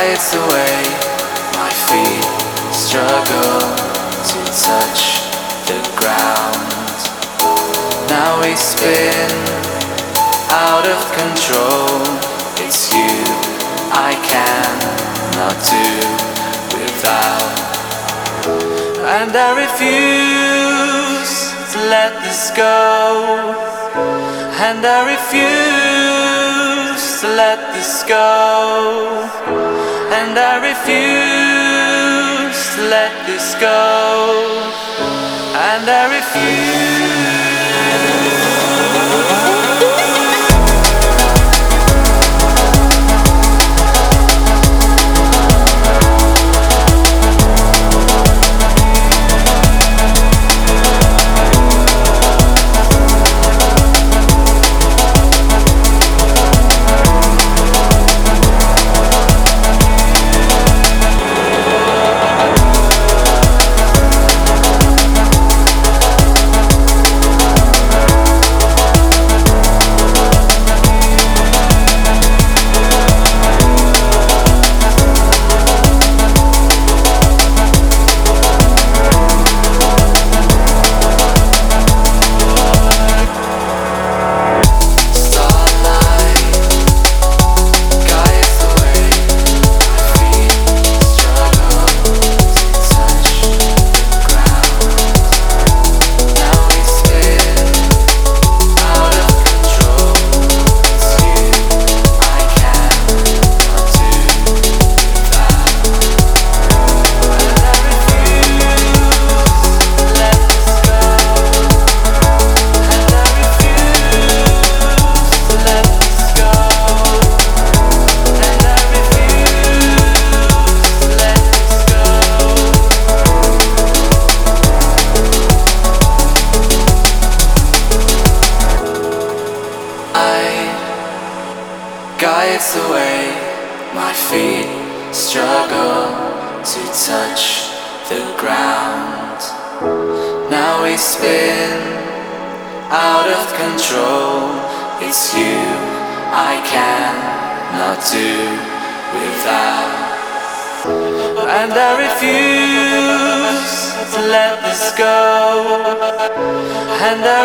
guides the way. My feet struggle to touch the ground. Now we spin out of control. It's you I cannot do without. And I refuse to let this go. And I refuse to let this go. And I refuse to let this go. And I refuse. Guides the way. My feet struggle to touch the ground. Now we spin out of control. It's you I cannot do without. And I refuse to let this go. And I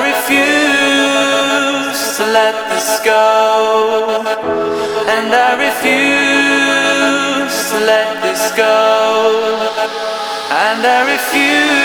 refuse to let this go. And I refuse to let this go. And I refuse.